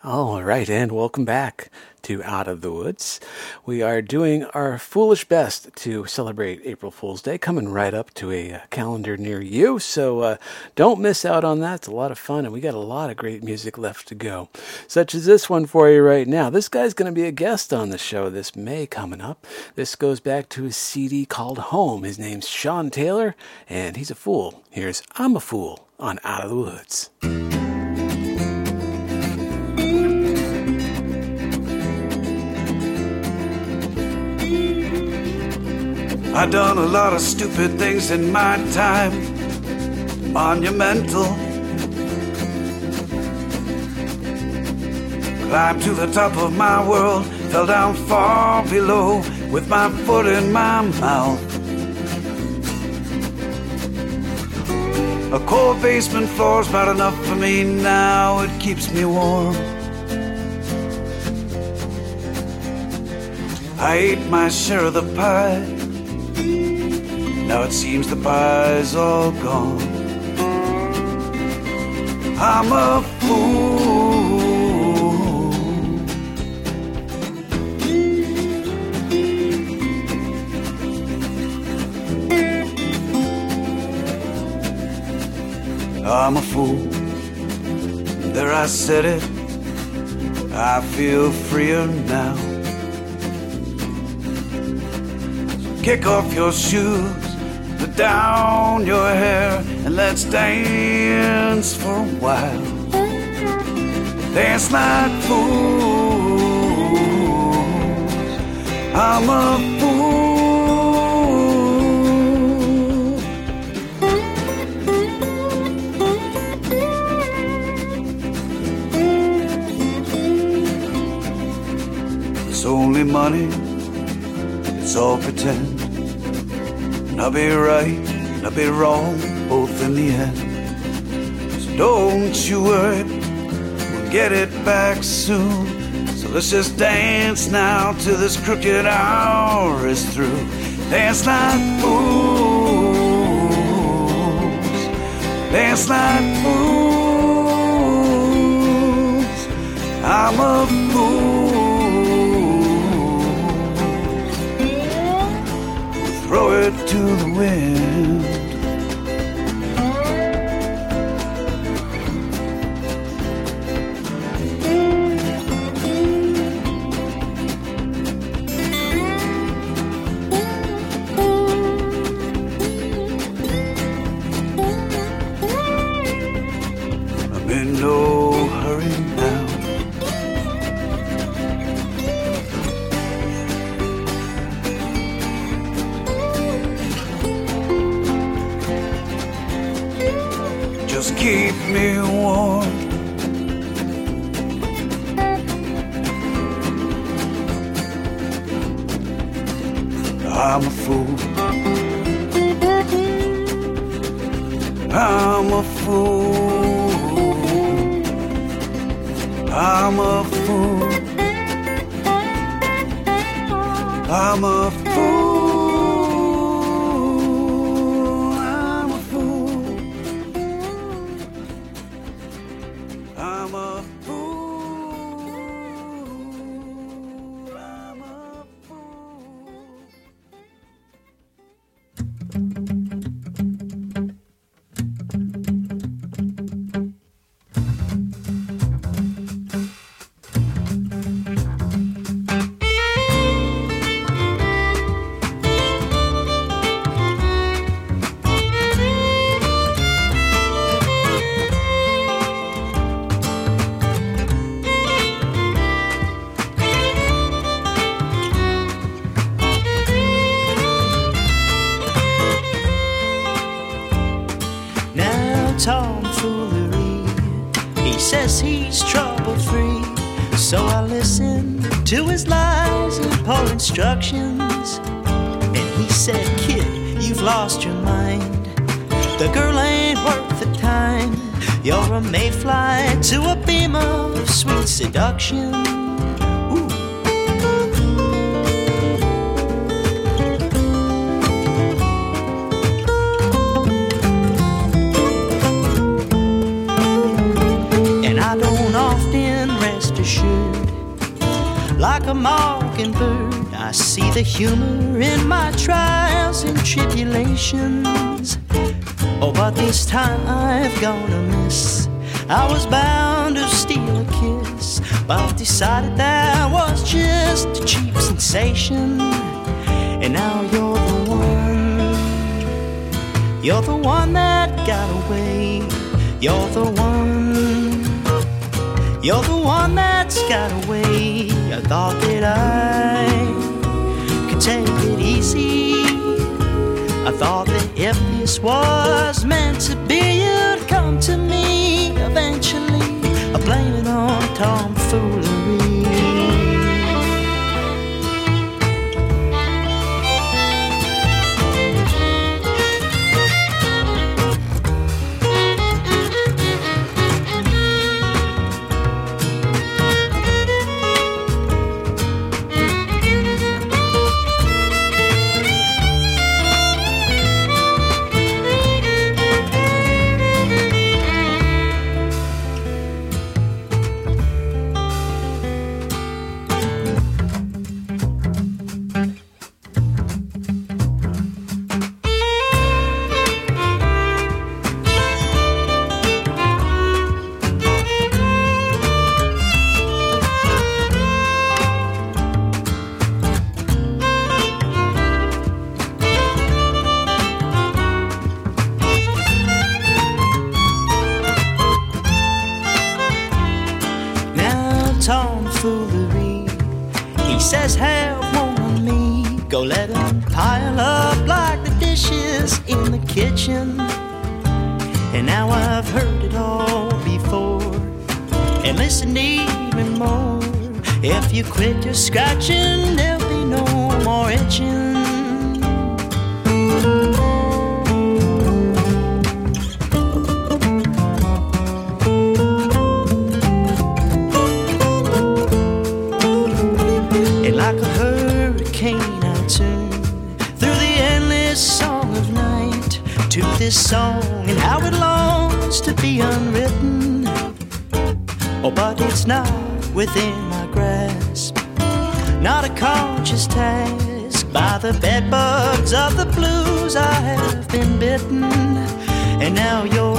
All right, and welcome back to Out of the Woods. We are doing our foolish best to celebrate April Fool's Day, coming right up to a calendar near you, so don't miss out on that. It's a lot of fun, and we got a lot of great music left to go, such as this one for you right now. This guy's going to be a guest on the show this May coming up. This goes back to his CD called Home. His name's Sean Taylor, and he's a fool. Here's I'm a Fool on Out of the Woods. I done a lot of stupid things in my time, monumental. Climbed to the top of my world, fell down far below with my foot in my mouth. A cold basement floor's about enough for me now, it keeps me warm. I ate my share of the pie, now it seems the pie's all gone. I'm a fool. I'm a fool. There I said it. I feel freer now. Kick off your shoes, put down your hair, and let's dance for a while. Dance like fools. I'm a fool. It's only money, it's all pretend. And I'll be right, and I'll be wrong, both in the end. So don't you worry, we'll get it back soon. So let's just dance now till this crooked hour is through. Dance like fools, dance like fools. I'm a fool. Throw it to the wind. I'm in no hurry now. Just keep me warm. I'm a fool. I'm a fool. I'm a fool. I'm a fool. Tomfoolery. He says he's trouble-free, so I listen to his lies and poor instructions. And he said, kid, you've lost your mind. The girl ain't worth the time. You're a mayfly to a beam of sweet seduction. undershould. Like a mockingbird, I see the humor in my trials and tribulations. Oh, but this time I've gone amiss. I was bound to steal a kiss, but decided that was just a cheap sensation. And now you're the one that got away. You're the one that's got away. I thought that I could take it easy. I thought that if this was meant to be, you'd come to me eventually. I blame it on tomfoolery. Tomfoolery, he says, have one on me. Go let him pile up like the dishes in the kitchen. And now I've heard it all before, and listen even more. If you quit your scratching, there'll be no more itching. Like a hurricane I turn through the endless song of night to this song and how it longs to be unwritten. Oh, but it's not within my grasp, not a conscious task. By the bedbugs of the blues I have been bitten. And now you're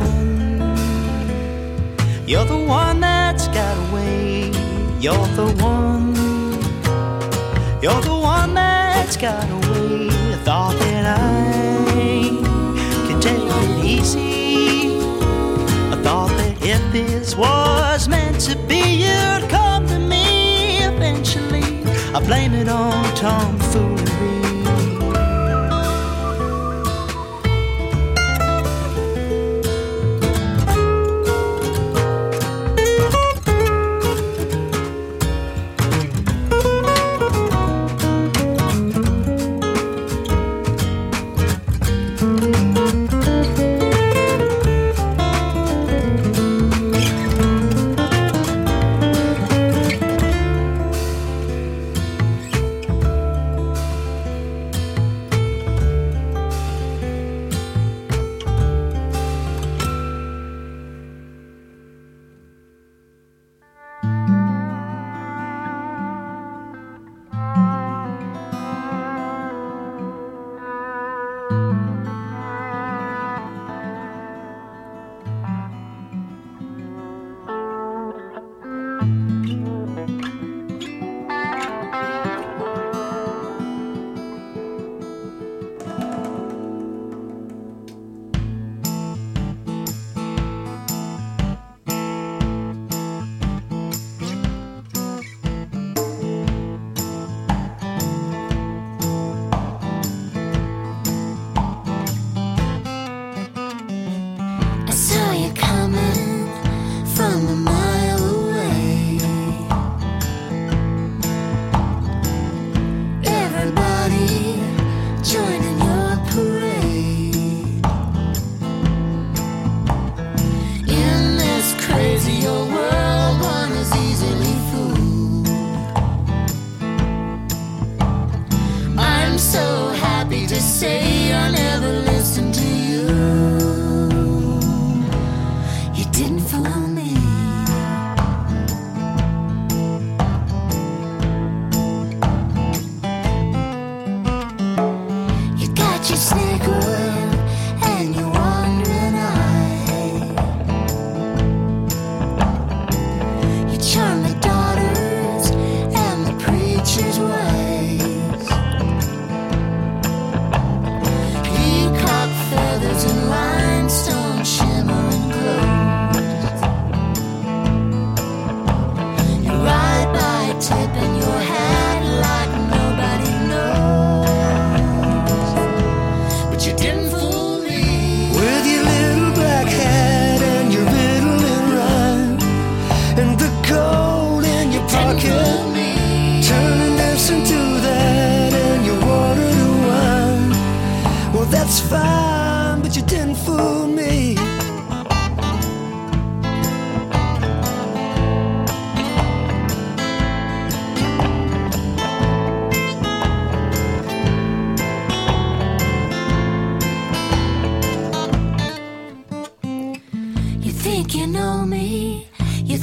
the one that's got away. You're the one that's got away. I thought that I could take it easy. I thought that if this was meant to be, you'd come to me eventually. I blame it on tomfoolery.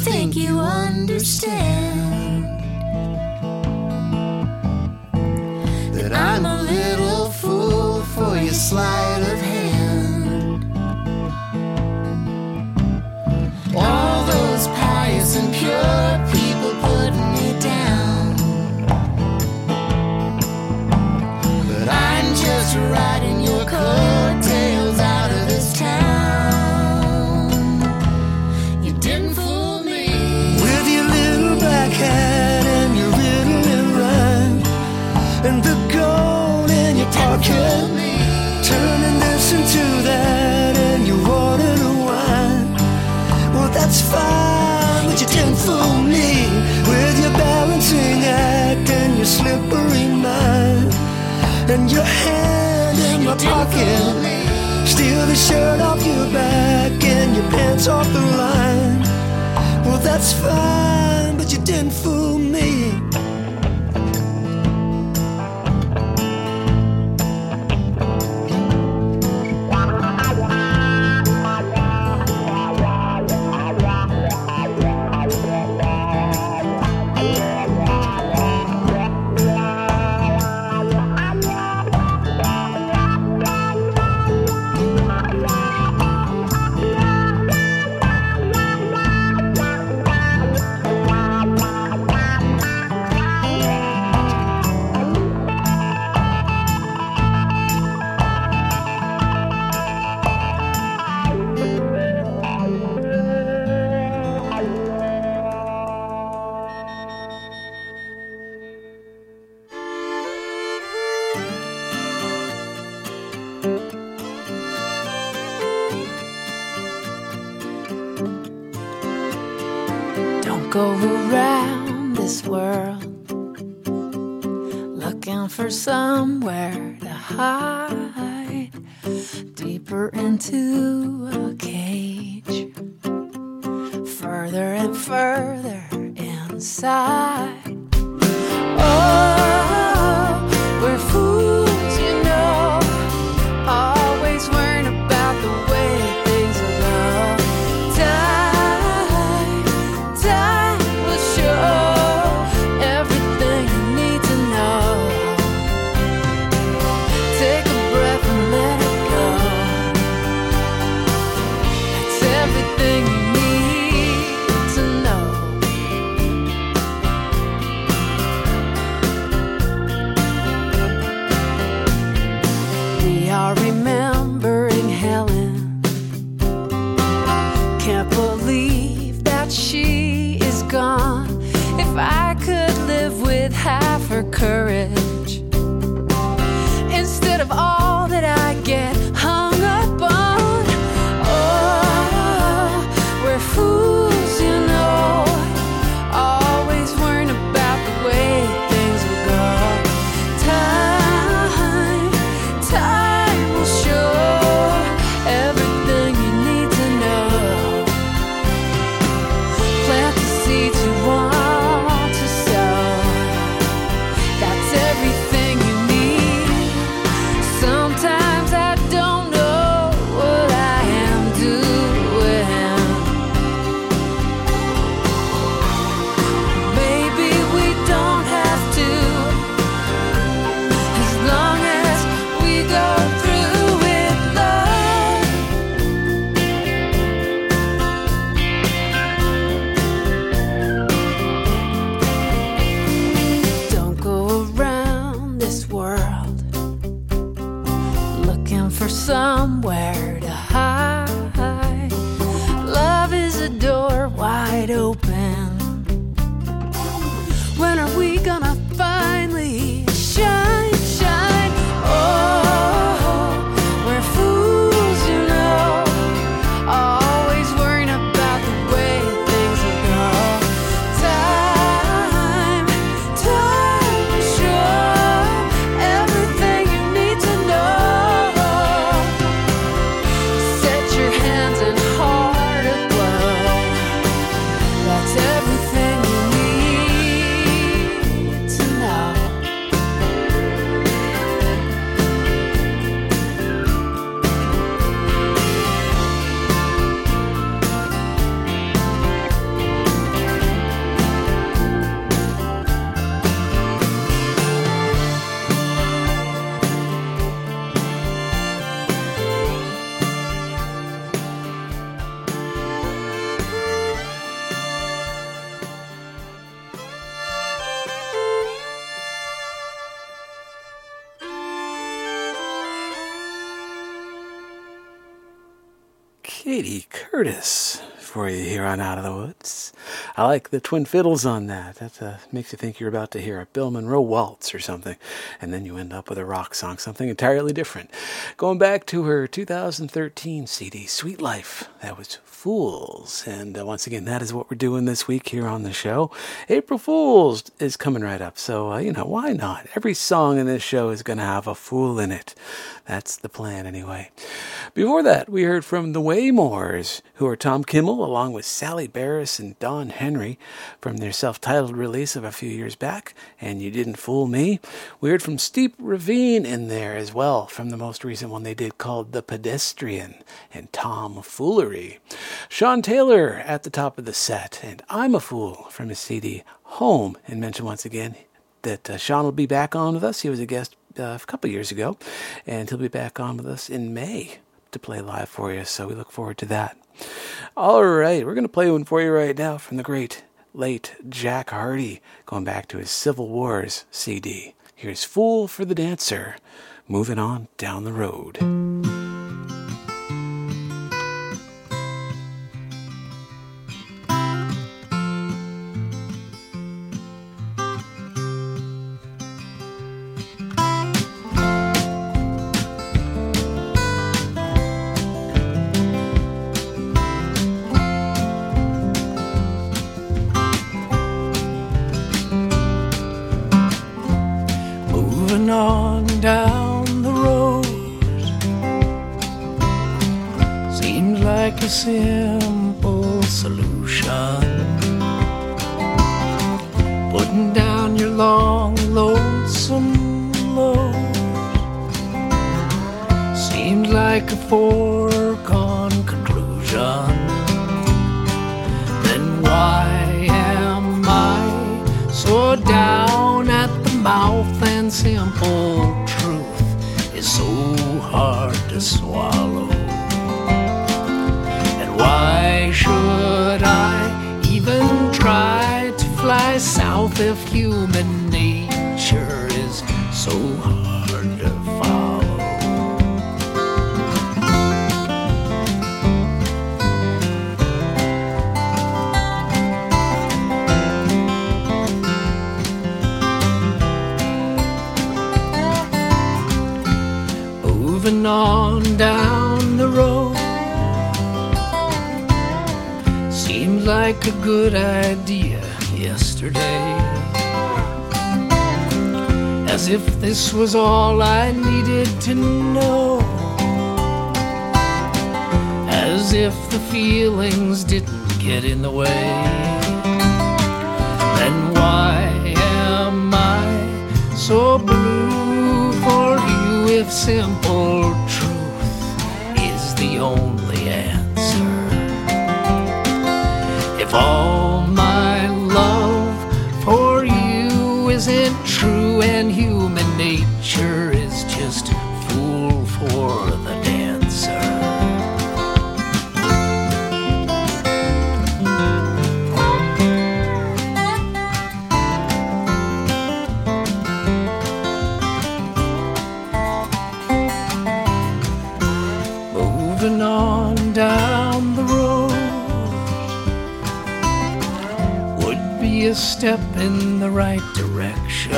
think you understand that I'm a little fool for your sleight of hand. All those pious and pure people putting me down, but I'm just riding your coattails out of this town. You didn't fool me with your little black hat and your riddling rhyme and the gold in your pocket, turning this into that and your water to wine. Well, that's fine, but you didn't fool me with your balancing act and your slippery mind and your hand in my pocket, steal the shirt off your back and your pants off the line. Well, that's fine, but you didn't fool me. Go around this world looking for somewhere to hide, deeper into a cage, further and further inside. Oh, we're fools, you know, always worrying about the way things will go. Half her courage instead of all that I get hung up on. Oh, we're fools, you know, always worrying about the way things will go. Time will show everything you need to know. Plant the seeds you want. Everything you need. Sometimes I don't know what I am doing. Maybe we don't have to, as long as we go through with Don't go around this world looking for somewhere to hide. Love is a door wide open. When are we gonna finally shine, shine? Oh, we're fools, you know, always worrying about the way things will go. Time will show everything you need to know. Set your hands and heart aglow. That's everything you need to Katie Curtis for you here on Out of the Woods. I like the twin fiddles on that. That makes you think you're about to hear a Bill Monroe waltz or something, and then you end up with a rock song, something entirely different. Going back to her 2013 CD, Sweet Life, that was Fools. And once again, that is what we're doing this week here on the show. April Fools is coming right up, so, why not? Every song in this show is going to have a fool in it. That's the plan anyway. Before that, we heard from the Waymores, who are Tom Kimmel, along with Sally Barris and Don Henry, from their self-titled release of a few years back, And You Didn't Fool Me. We heard from Steep Ravine in there as well, from the most recent one they did called The Pedestrian, and Tom Foolery. Sean Taylor at the top of the set, and I'm a Fool from his CD Home, and mention once again that Sean will be back on with us. He was a guest a couple years ago, and he'll be back on with us in May to play live for you, so we look forward to that. All right, we're going to play one for you right now from the great late Jack Hardy, going back to his Civil Wars CD. Here's Fool for the Dancer, moving on down the road. On down the road seemed like a simple solution. Putting down your long, lonesome load seemed like a foregone conclusion. Then why am I so down at the mouth? And simple truth is so hard to swallow. And why should I even try to fly south if human nature is so hard to follow? Moving on down the road seemed like a good idea yesterday, as if this was all I needed to know, as if the feelings didn't get in the way. Then why am I so blue for you if simple truth is the only answer? If all my love for you isn't true and human nature is just fool for the dancer. Moving on down the road would be a step in the right direction,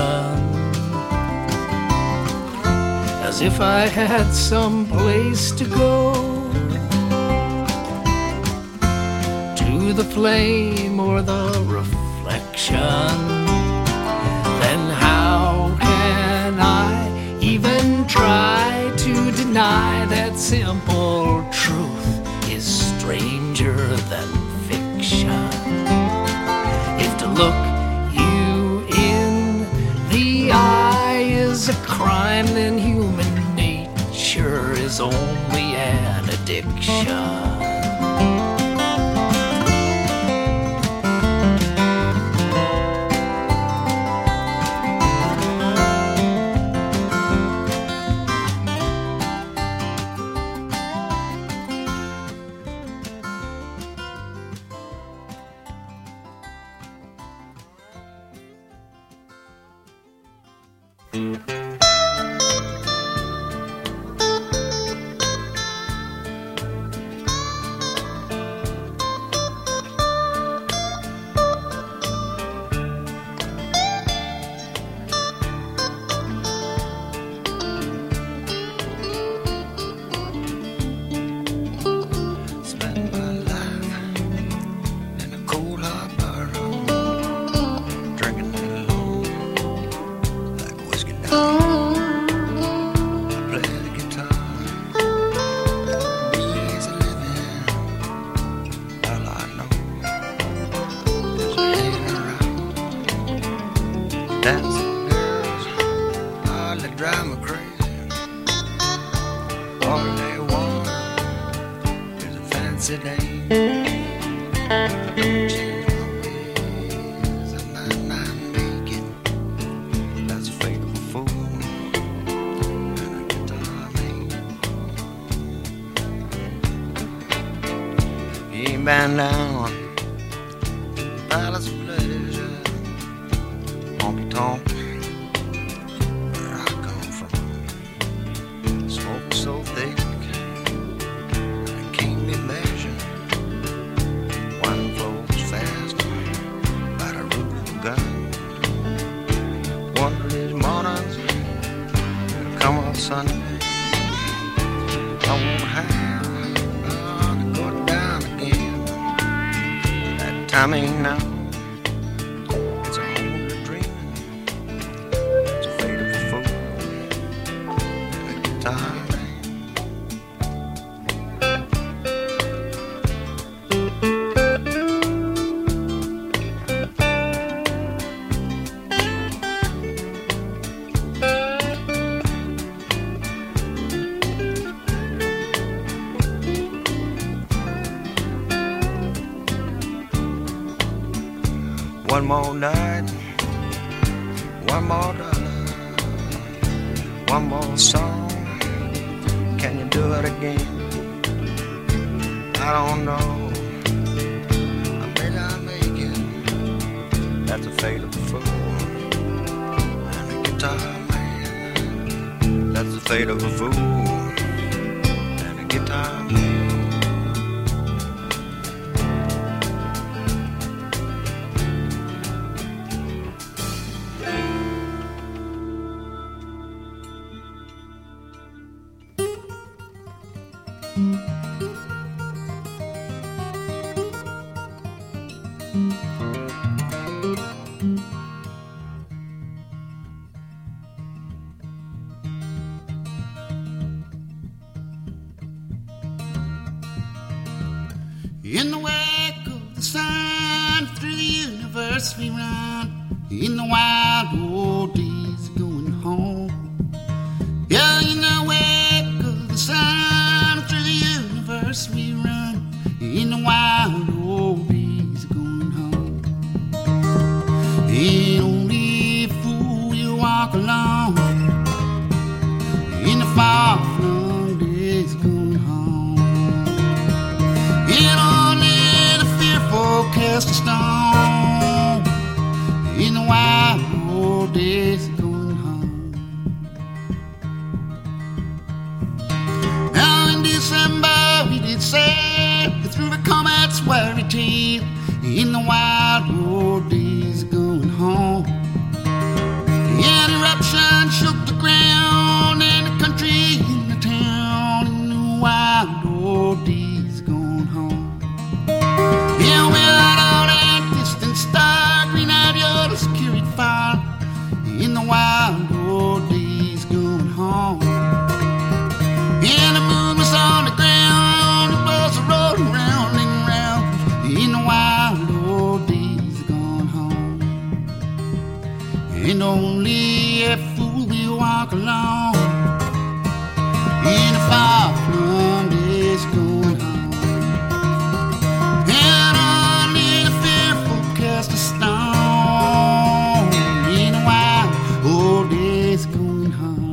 as if I had some place to go, to the flame or the reflection. Then how can I even try to deny that simple truth is stranger than fiction? If to look you in the eye is a crime, then human nature is only an addiction. Dancing girls hardly drive me crazy. All they want is a fancy day. Don't change my ways, I might not make it. That's the fate of a fool and a guitar man. He ain't been down palace of pleasure, honky tonk, where I come from. Smoke so thick, it can't be measured. Wine flows fast by the root of a gun. One of these mornings, it'll come on Sunday. I won't have to go down again. That time ain't now. It's a whole dream. It's the fate of a fool and a guitar man. One more night, one more dollar, one more song. Can you do it again? I don't know. Maybe I'll make it. That's the fate of a fool and a guitar man. That's the fate of a fool and a guitar man. In the wake of the sun, through the universe we run. In the wild old days going home. Yeah, in the wake of the sun, through the universe we run. In the wild old days going home. Ain't only a fool you walk along. In the far-flung days going home. Ain't only the fearful cast a stone. In the wild old days going home. Now in December we did sail through the comet's wiry tail. In the wild old days going home. An eruption shook the ground and the country in the town. In the wild old days going home. Yeah, without all that distant star, green-eyed yours carried fire. In the wild old days going home. And the moon was on the ground, it was rolling round and round. In the wild old days gone home. And only a fool will walk alone. In the far-flung days going home. And only the fearful cast a stone. In the wild old days going home.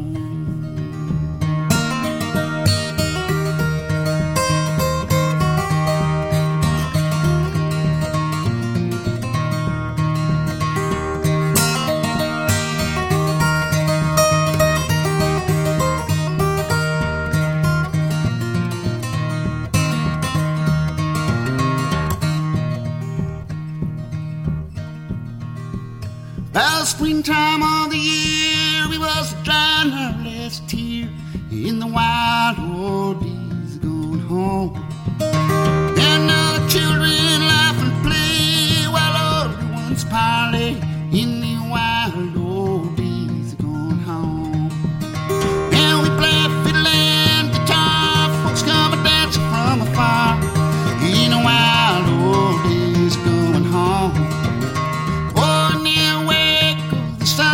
Well, springtime of the year, we was drying our last tear. In the wild old days going home. And now the children laugh and play while older ones parley. In the wild old days going home. And we play fiddle and guitar, folks come and dance from afar. In the wild old days going home. Oh, in the wake of the sun,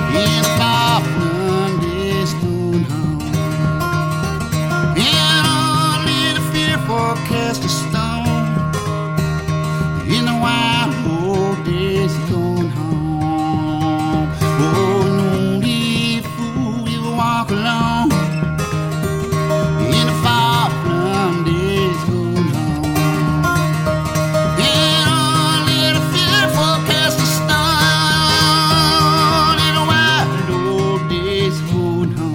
in a far-flung days going home. And only the fear forecast of stone in the wild old days going home. Oh, no need fool, you walk alone in the far-flung days going home. And only the fear forecast of stone in the wild old days going home.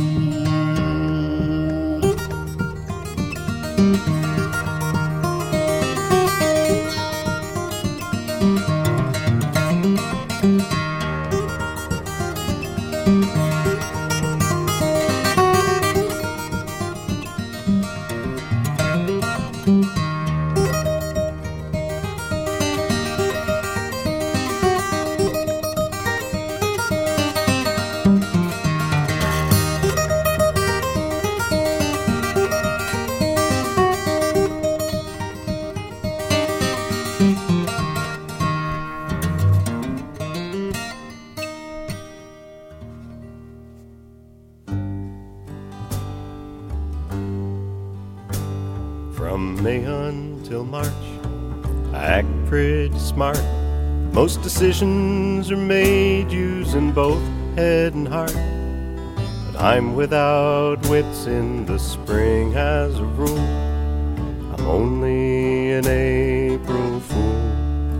From May until March, I act pretty smart. Most decisions are made using both head and heart. But I'm without wits in the spring as a rule. I'm only an April fool.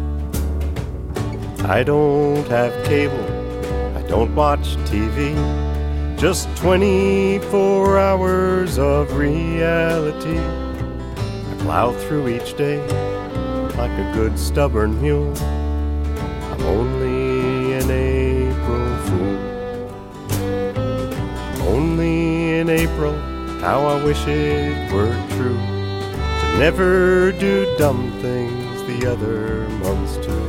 I don't have cable, I don't watch TV. Just 24 hours of reality. Plow through each day like a good stubborn mule. I'm only an April fool. Only in April, how I wish it were true to never do dumb things the other months too.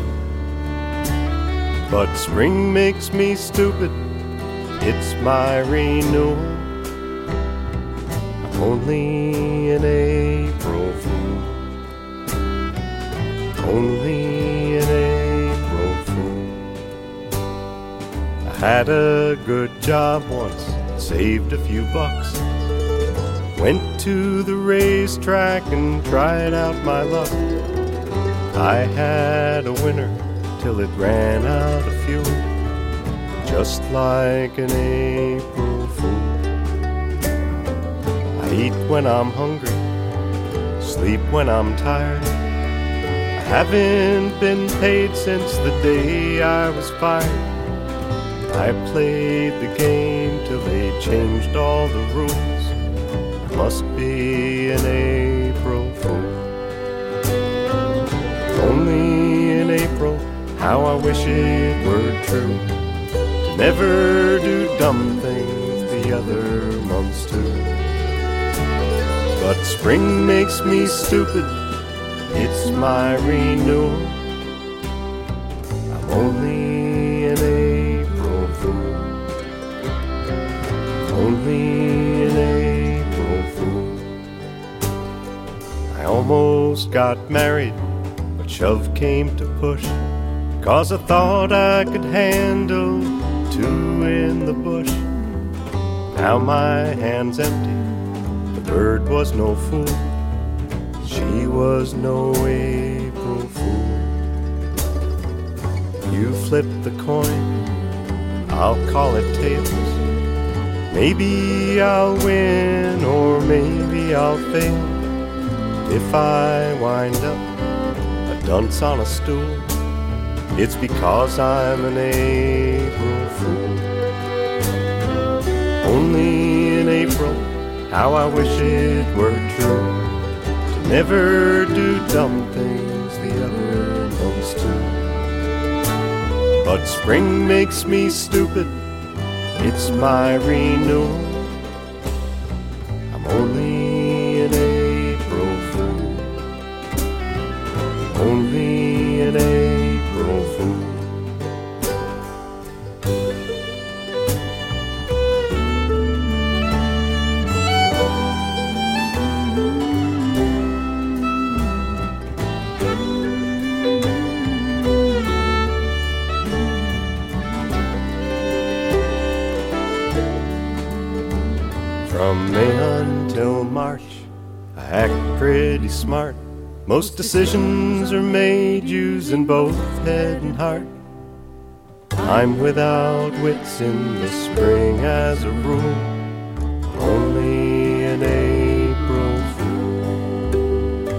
But spring makes me stupid, it's my renewal. I'm only an April fool. Only an April fool. I had a good job once, saved a few bucks. Went to the racetrack and tried out my luck. I had a winner till it ran out of fuel, just like an April fool. I eat when I'm hungry, sleep when I'm tired. I haven't been paid since the day I was fired. I played the game till they changed all the rules. I must be an April fool. Only in April, how I wish it were true to never do dumb things the other months too. But spring makes me stupid, it's my renewal. I'm only an April fool. Only an April fool. I almost got married, but shove came to push, 'cause I thought I could handle two in the bush. Now my hand's empty, the bird was no fool. She was no April fool. You flip the coin, I'll call it tails. Maybe I'll win or maybe I'll fail. If I wind up a dunce on a stool, it's because I'm an April fool. Only in April, how I wish it were true to never do dumb things the other months too. But spring makes me stupid, it's my renewal. I'm only an April fool. Only an April fool. From May until March, I act pretty smart. Most decisions are made using both head and heart. I'm without wits in the spring as a rule, only an April fool.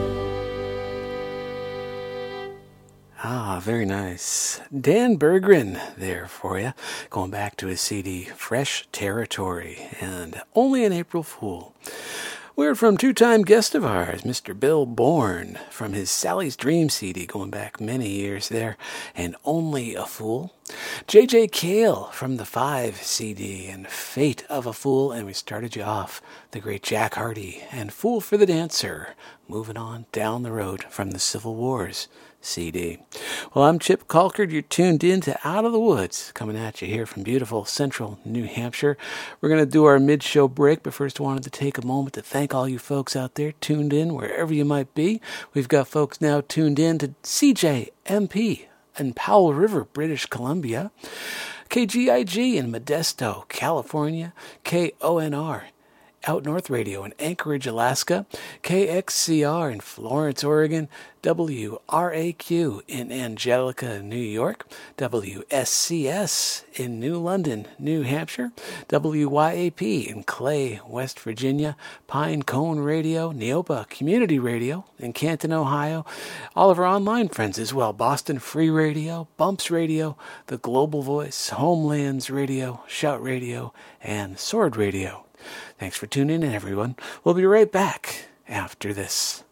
Ah, very nice. Dan Berggren there for you, going back to his CD Fresh Territory and Only an April Fool. We're from two-time guest of ours, Mr. Bill Bourne, from his Sally's Dream CD, going back many years there, and Only a Fool. J.J. Cale from the 5 CD and Fate of a Fool, and we started you off, the great Jack Hardy and Fool for the Dancer, moving on down the road from the Civil Wars CD. Well, I'm Chip Colkard. You're tuned in to Out of the Woods, coming at you here from beautiful central New Hampshire. We're going to do our mid-show break, but first wanted to take a moment to thank all you folks out there tuned in wherever you might be. We've got folks now tuned in to CJMP in Powell River, British Columbia, KGIG in Modesto, California, KONR Out North Radio in Anchorage, Alaska, KXCR in Florence, Oregon, WRAQ in Angelica, New York, WSCS in New London, New Hampshire, WYAP in Clay, West Virginia, Pine Cone Radio, Neopa Community Radio in Canton, Ohio, all of our online friends as well, Boston Free Radio, Bumps Radio, The Global Voice, Homelands Radio, Shout Radio, and Sword Radio. Thanks for tuning in, everyone. We'll be right back after this.